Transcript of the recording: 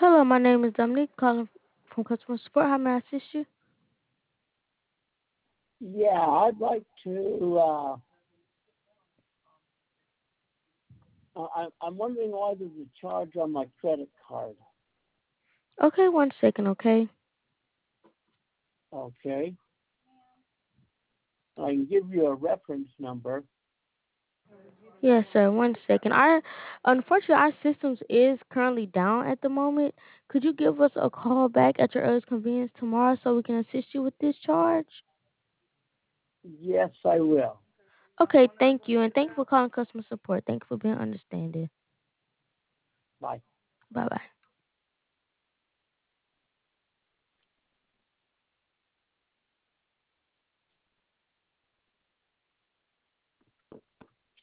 Hello, my name is Dominique, calling from customer support. How may I assist you? Yeah, I'd like to. I'm wondering why there's a charge on my credit card. Okay, one second, okay? Okay, I can give you a reference number. Yes, sir. One second. Unfortunately, our systems is currently down at the moment. Could you give us a call back at your earliest convenience tomorrow so we can assist you with this charge? Yes, I will. Okay, thank you, and thank you for calling customer support. Thank you for being understanding. Bye. Bye bye.